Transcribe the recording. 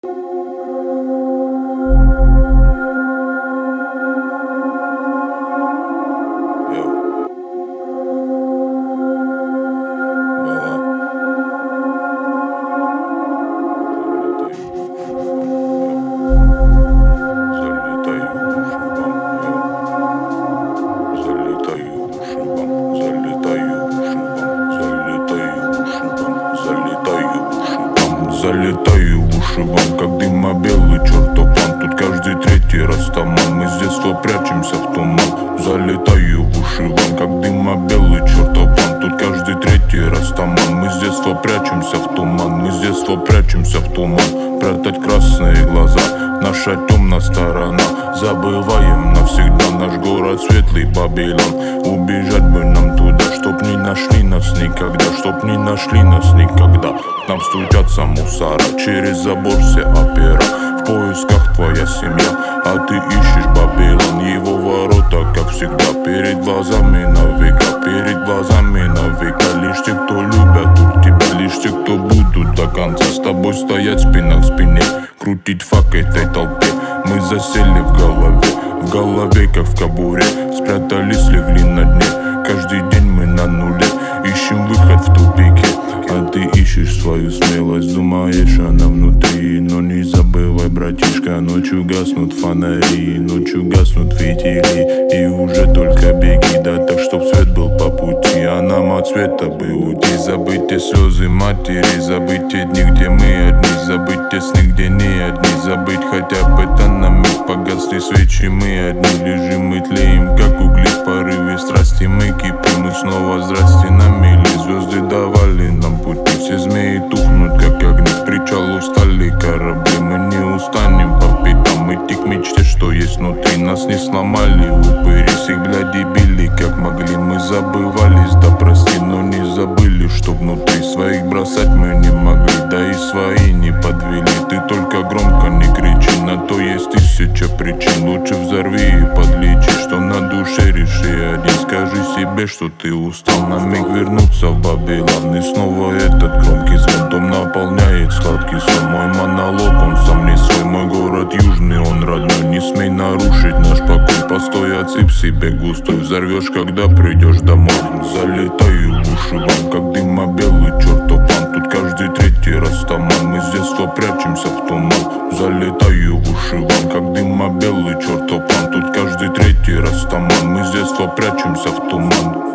Залетаю в уши вам, как дыма белый чертов план. Тут каждый третий растаман, мы с детства прячемся в туман. Залетаю в уши вам, как дыма белый чертов план. Тут каждый третий растаман, мы с детства прячемся в туман. Мы с детства прячемся в туман. Прятать красные глаза, наша темная сторона. Забываем навсегда наш город светлый Бабилон. Убежать бы нам туда, чтоб не нашли нас никогда. Чтоб не нашли нас никогда. К нам стучатся мусора, через забор все опера. В поисках твоя семья, а ты ищешь Бабилон. Его ворота, как всегда, перед глазами на века. Перед глазами на века. Лишь те, кто любят тут тебя, лишь те, кто будут до конца с тобой стоять спина к спине. Крутить фак этой толпе. Мы засели в голове, как в кобуре. Спрятались, легли на дне. Каждый день мы на нуле, ищем выход в тупике. А ты ищешь свою смелость, думаешь она внутри. Но не забывай, братишка, ночью гаснут фонари. Ночью гаснут фитили, и уже только беги. Да так, чтоб свет был по пути, а нам от света бы уйти. Забыть те слезы матери, забыть те дни, где мы одни. Забыть те сны, где не одни. Забыть хотя бы это на миг. Погасли свечи, мы одни. Лежим, мы тлеем, как угли в порыве страсти. Мы кипим, и снова здрасте на мели. Звезды давали нам пути, все змеи тухнут, как огни. К причалу встали корабли, мы не устанем по пятам. Идти к мечте, что есть внутри. Нас не сломали упыри, всех бляди били как могли. Мы забывались, да прости, но не забыли, что внутри. Своих бросать мы не могли, да и свои не подвели. Ты только громко не кричи, на то есть тысяча причин. Лучше взорви и подлечи, что на душе реши один. Скажи себе, что ты устал, на миг вернуться в Бабилон. И снова этот громкий звон, дом наполняет сладкий сон. Мой монолог, он сам не свой, мой город южный, он родной. Не смей нарушить наш покой, постой, отсыпь себе густой. Взорвешь, когда придешь домой. Залетаю в уши вам, как дыма белый чертов план. Тут каждый третий растаман, мы с детства прячемся в туман. Залетаю в уши вам, как дыма белый чертов план. Тут каждый третий растаман, мы с детства прячемся в туман.